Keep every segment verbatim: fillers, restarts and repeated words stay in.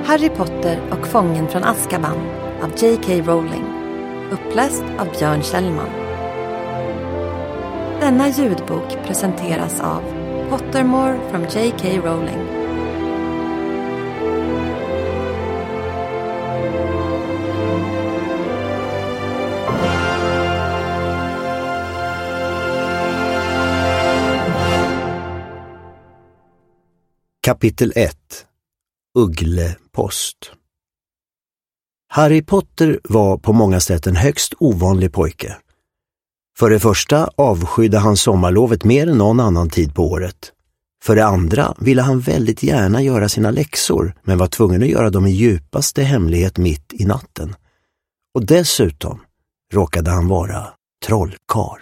Harry Potter och Fången från Azkaban av J K Rowling. Uppläst av Björn Kjellman. Denna ljudbok presenteras av Pottermore från J K Rowling. Kapitel ett. Ugglepost. Harry Potter var på många sätt en högst ovanlig pojke. För det första avskydde han sommarlovet mer än någon annan tid på året. För det andra ville han väldigt gärna göra sina läxor, men var tvungen att göra dem i djupaste hemlighet mitt i natten. Och dessutom råkade han vara trollkarl.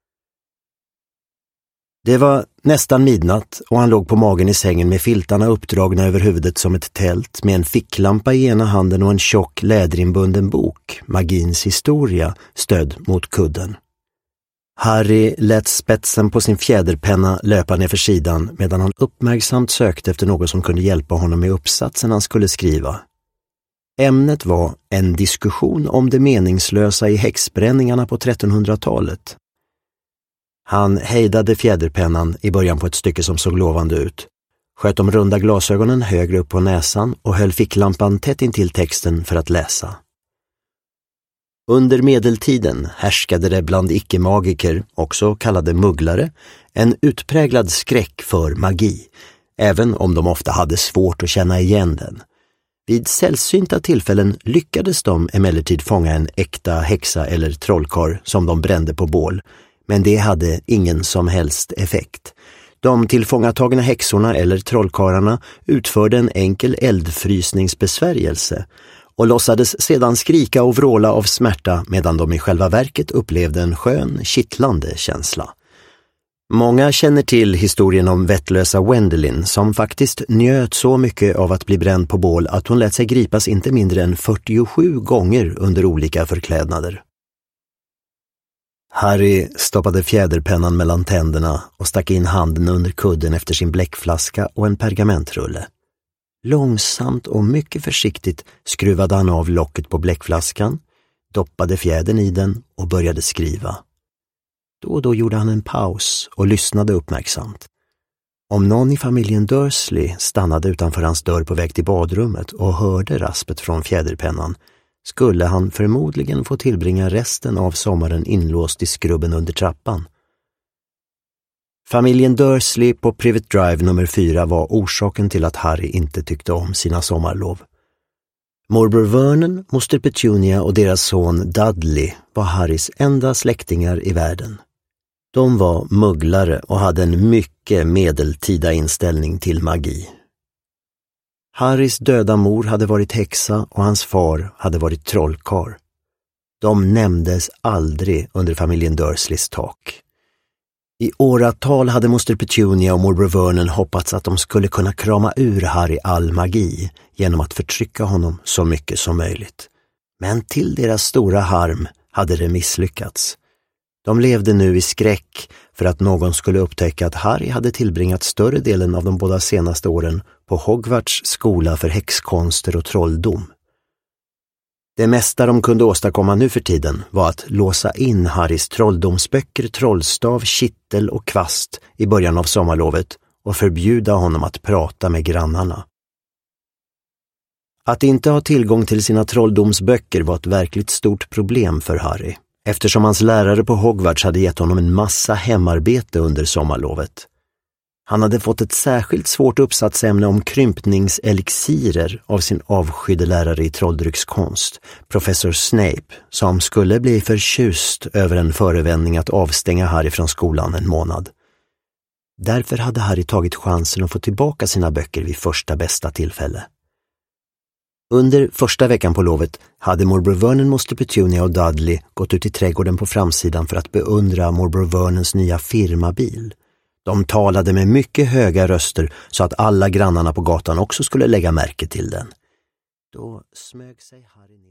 Det var nästan midnatt och han låg på magen i sängen med filtarna uppdragna över huvudet som ett tält, med en ficklampa i ena handen och en tjock läderinbunden bok, Magins historia, stödd mot kudden. Harry lät spetsen på sin fjäderpenna löpa ner för sidan medan han uppmärksamt sökte efter något som kunde hjälpa honom med uppsatsen han skulle skriva. Ämnet var en diskussion om det meningslösa i häxbränningarna på trettonhundratalet. Han hejdade fjäderpennan i början på ett stycke som såg lovande ut, sköt de runda glasögonen högre upp på näsan och höll ficklampan tätt intill texten för att läsa. Under medeltiden härskade det bland icke-magiker, också kallade mugglare, en utpräglad skräck för magi, även om de ofta hade svårt att känna igen den. Vid sällsynta tillfällen lyckades de emellertid fånga en äkta häxa eller trollkarl som de brände på bål, men det hade ingen som helst effekt. De tillfångatagna häxorna eller trollkarlarna utförde en enkel eldfrysningsbesvärjelse och låtsades sedan skrika och vråla av smärta medan de i själva verket upplevde en skön, kittlande känsla. Många känner till historien om vettlösa Wendelin som faktiskt njöt så mycket av att bli bränd på bål att hon lät sig gripas inte mindre än fyrtiosju gånger under olika förklädnader. Harry stoppade fjäderpennan mellan tänderna och stack in handen under kudden efter sin bläckflaska och en pergamentrulle. Långsamt och mycket försiktigt skruvade han av locket på bläckflaskan, doppade fjädern i den och började skriva. Då och då gjorde han en paus och lyssnade uppmärksamt. Om någon i familjen Dursley stannade utanför hans dörr på väg till badrummet och hörde raspet från fjäderpennan, skulle han förmodligen få tillbringa resten av sommaren inlåst i skrubben under trappan. Familjen Dursley på Privet Drive nummer fyra var orsaken till att Harry inte tyckte om sina sommarlov. Morbror Vernon, moster Petunia och deras son Dudley var Harrys enda släktingar i världen. De var mugglare och hade en mycket medeltida inställning till magi. Harrys döda mor hade varit häxa och hans far hade varit trollkarl. De nämndes aldrig under familjen Dursleys tak. I åratal hade moster Petunia och morbror Vernon hoppats att de skulle kunna krama ur Harry all magi genom att förtrycka honom så mycket som möjligt. Men till deras stora harm hade det misslyckats. De levde nu i skräck för att någon skulle upptäcka att Harry hade tillbringat större delen av de båda senaste åren på Hogwarts skola för häxkonster och trolldom. Det mesta de kunde åstadkomma nu för tiden var att låsa in Harrys trolldomsböcker, trollstav, kittel och kvast i början av sommarlovet och förbjuda honom att prata med grannarna. Att inte ha tillgång till sina trolldomsböcker var ett verkligt stort problem för Harry, eftersom hans lärare på Hogwarts hade gett honom en massa hemarbete under sommarlovet. Han hade fått ett särskilt svårt uppsatsämne om krympningselixirer av sin avskydde lärare i trolldryckskonst, professor Snape, som skulle bli förtjust över en förevändning att avstänga Harry från skolan en månad. Därför hade Harry tagit chansen att få tillbaka sina böcker vid första bästa tillfälle. Under första veckan på lovet hade morbror Vernon, moster Petunia och Dudley gått ut i trädgården på framsidan för att beundra morbror Vernons nya firmabil. De talade med mycket höga röster så att alla grannarna på gatan också skulle lägga märke till den. Då smög sig Harry ner.